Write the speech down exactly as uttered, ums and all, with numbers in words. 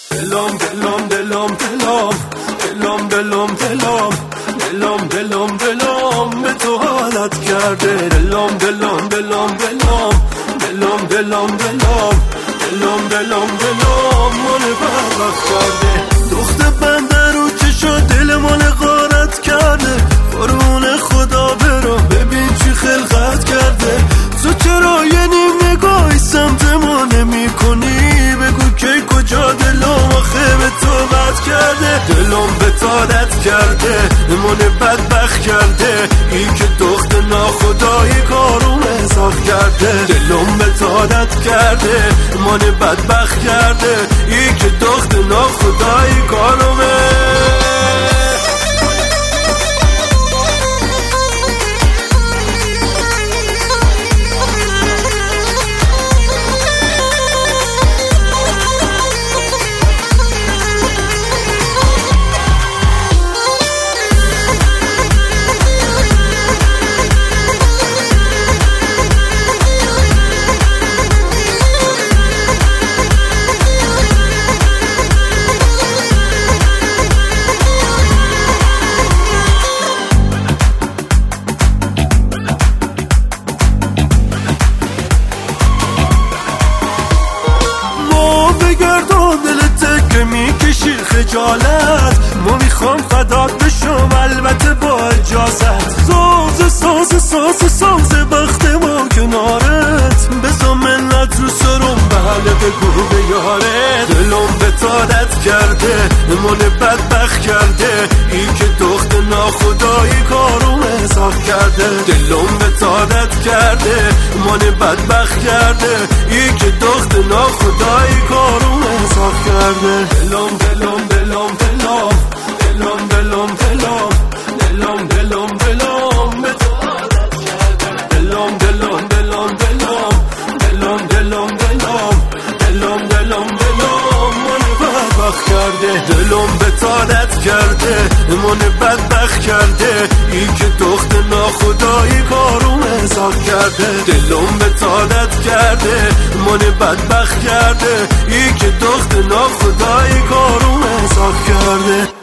دلم دلم دلم دلم دلم دلم دلم دلم دلم دلم به تو حالت کرده. دلم دلم دلم دلم دلم دلم دلم دلم دلم دلم من بدبخت کرده. دخت بنده رو چشا دل من غارت کرده. قربون خدا برو ببین چی خلقت کرده. تو چرا یه نیم نگاهی سمت ما نمی کنی؟ بگو کی کجا دلم آخه به تو بد کرده. دلم به تادت کرده من بدبخت کرده. این که دخت ناخدایی کارو مساخ کرده. دلم به تادت کرده من بدبخت کرده. این که دخت ناخدایی کارو میکشی خجالت. ما میخوام فدات بشم البته با اجازت. ساز ساز ساز ساز بخت ما کنارت. بزا منت رو سرم بله بگو به یارت. دلم به تادت کرده من بدبخت کرده. این که دخت ناخدایی کارو مساخ کرده. دلم به تادت کرده من بدبخت کرده. این که دخت ناخدایی کارو مساخ کرده. دلم دلم دلم دلم دلم دلم دلم دلم دلم دلم به تو عادت کرده. دلم دلم دلم دلم دلم دلم دلم دلم دلم دلم من بدبخت کرده. دلم به تادت کرده من بدبخت کرده. این که دخت ناخدایی کارو مساخ کرده. دلم به تادت کرده من بدبخت کرده. این که دخت ناخدایی کارو مساخ کرده.